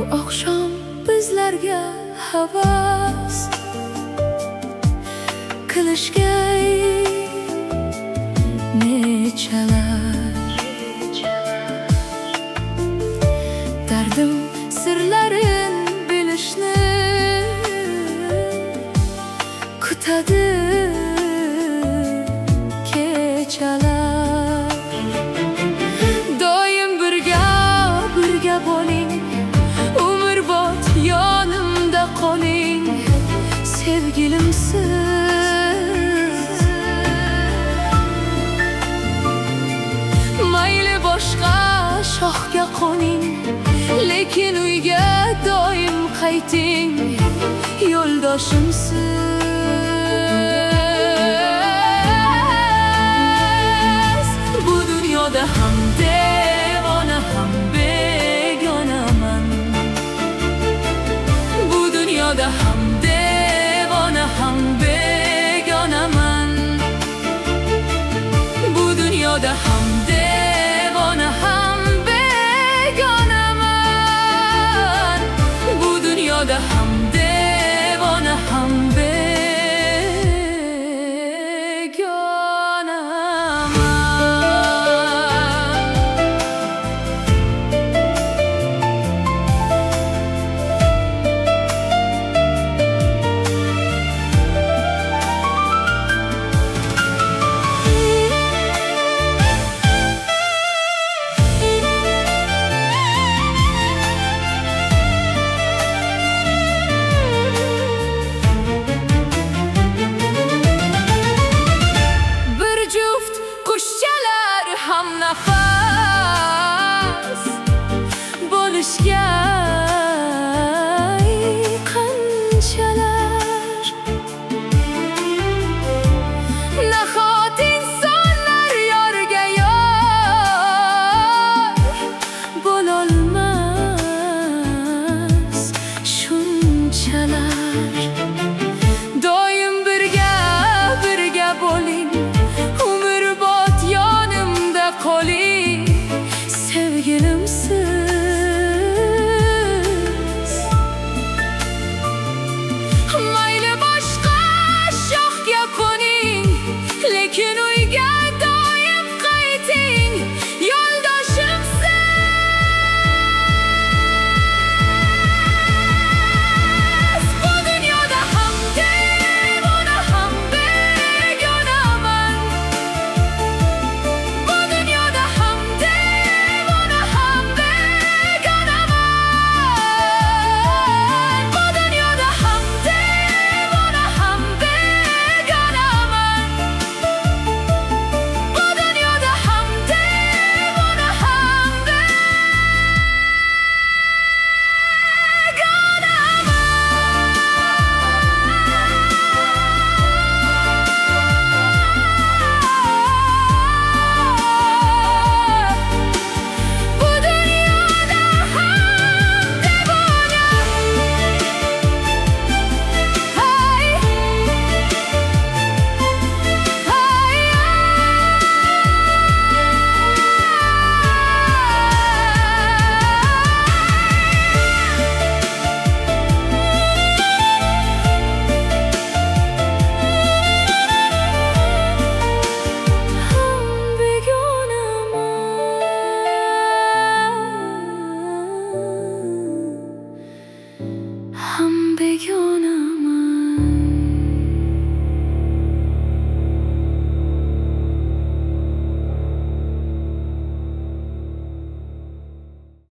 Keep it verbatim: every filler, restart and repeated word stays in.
oqshom bizlarga havas qilishga nechalar dardim sirlarin bilishni kutadi kechalar. Doim birga birga bo'ling, umrbod yonimda qoling sevgilimsiz. Mayli boshqa shoxga qo'ning, lekin uyga doim qayting yo'ldoshimsiz. Bu dunyoda ham devona ham begonaman. Bu dunyoda ham devona ham begonaman. Bu dunyoda ham devona ham begonaman. Bu dunyoda ham devona ham ham nafas bo'lishga qanchalar nahot insonlar yorga yor bo'lolmas shunchalar. Doim birga birga bo'ling, umrbod yonimda qoling sevgilimsiz. Mayli boshqa shoxga qo'ning, lekin uyga doim qayting yo'ldoshimsiz. Bu dunyoda ham devona ham begonaman. Bu dunyoda ham devona ham begonaman. Bu dunyoda ham devona ham begonaman. Bu dunyoda ham devona ham I'm big.